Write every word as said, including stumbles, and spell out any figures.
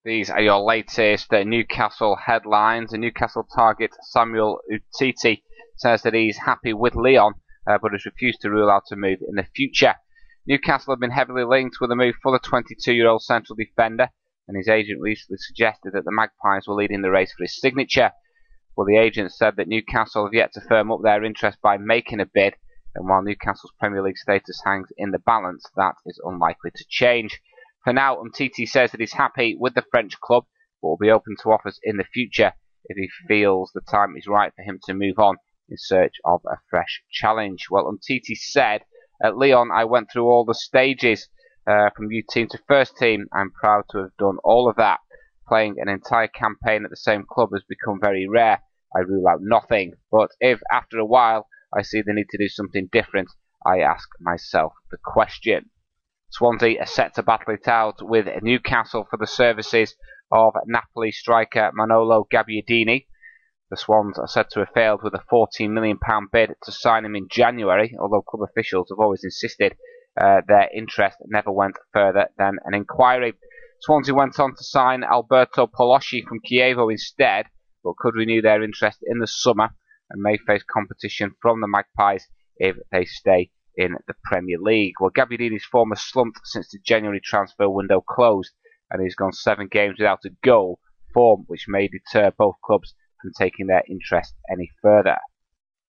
These are your latest uh, Newcastle headlines. The Newcastle target Samuel Umtiti says that he's happy with Lyon, uh, but has refused to rule out a move in the future. Newcastle have been heavily linked with a move for the twenty-two-year-old central defender, and his agent recently suggested that the Magpies were leading the race for his signature. Well, the agent said that Newcastle have yet to firm up their interest by making a bid, and while Newcastle's Premier League status hangs in the balance, that is unlikely to change. For now, Umtiti says that he's happy with the French club, but will be open to offers in the future if he feels the time is right for him to move on in search of a fresh challenge. Well, Umtiti said, at Lyon I went through all the stages, uh, from youth team to first team. I'm proud to have done all of that. Playing an entire campaign at the same club has become very rare. I rule out nothing, but if after a while I see the need to do something different, I ask myself the question. Swansea are set to battle it out with Newcastle for the services of Napoli striker Manolo Gabbiadini. The Swans are said to have failed with a fourteen million pounds bid to sign him in January, although club officials have always insisted uh, their interest never went further than an inquiry. Swansea went on to sign Alberto Polosci from Chievo instead, but could renew their interest in the summer and may face competition from the Magpies if they stay in the Premier League. Well, Gabbiadini's form has slumped since the January transfer window closed, and he's gone seven games without a goal, form which may deter both clubs from taking their interest any further.